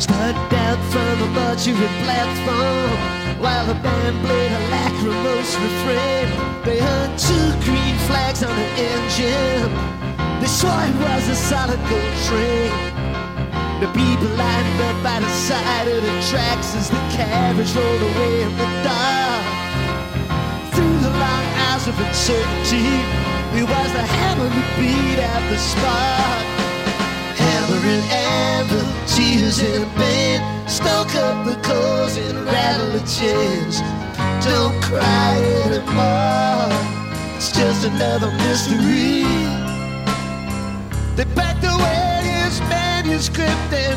Started out from a mortuary platform while the band played a lachrymose refrain. They hung 2 green flags on the engine. They swore it was a solid gold train. The people lined up by the side of the tracks as the carriage rolled away in the dark. Through the long hours of uncertainty, it was the hammer that beat at the spark. Hammer and anvil, tears and pain, stoke up the coals and rattle the chains. Don't cry anymore, it's just another mystery. They packed away his manuscript and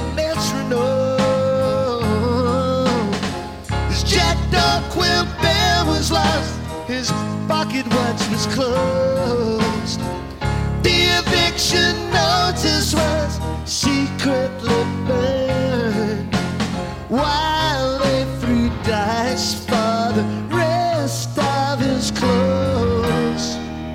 metronome. His jackdaw quill bell was lost, his pocket watch was closed. The eviction notice was secretly burned while they threw dice for the rest of his clothes.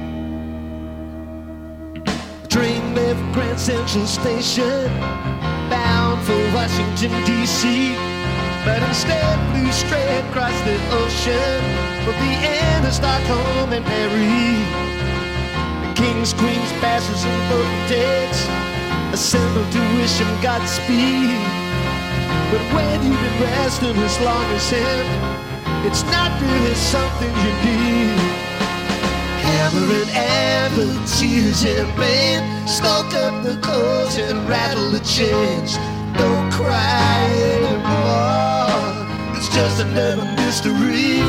Train left Grand Central Station, bound for Washington, D.C., but instead flew straight across the ocean for the end of Stockholm and Paris. The kings, queens, bastards, and potentates assembled to wish him Godspeed. But when you've been resting as long as him, it's not really something you need. Hammer and anvil, tears and pain, stoke up the coals and rattle the chains. Don't cry anymore, it's just another mystery.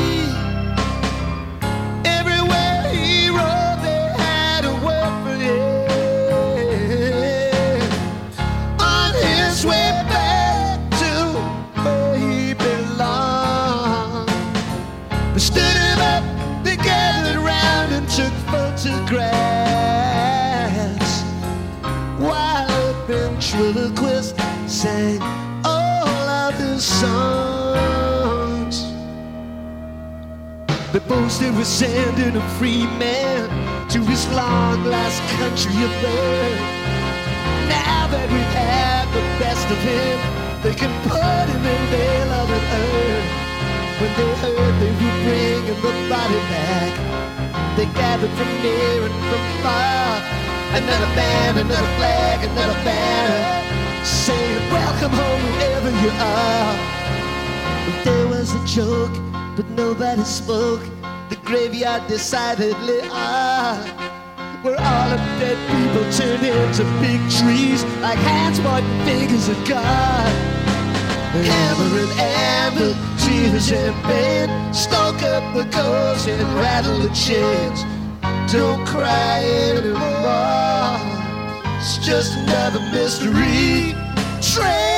Everywhere he rode, they had a word for him. On his way back to where he belonged, they stood him up, they gathered round and took photographs while a ventriloquist sang all of his songs. They boasted with sending a free man to his long lost country of birth. Now that we've had the best of him, they can put him in their loving earth. When they heard they were bringing the body back, they gathered from near and from far. Another band, another flag, another banner, saying welcome home wherever you are. There was a joke, but nobody spoke. The graveyard decidedly are, where all of dead people turned into big trees, like hands pointing fingers at God. Hammer and anvil, tears and pain, stoke up the coals and rattle the chains. Don't cry anymore, it's just another mystery train.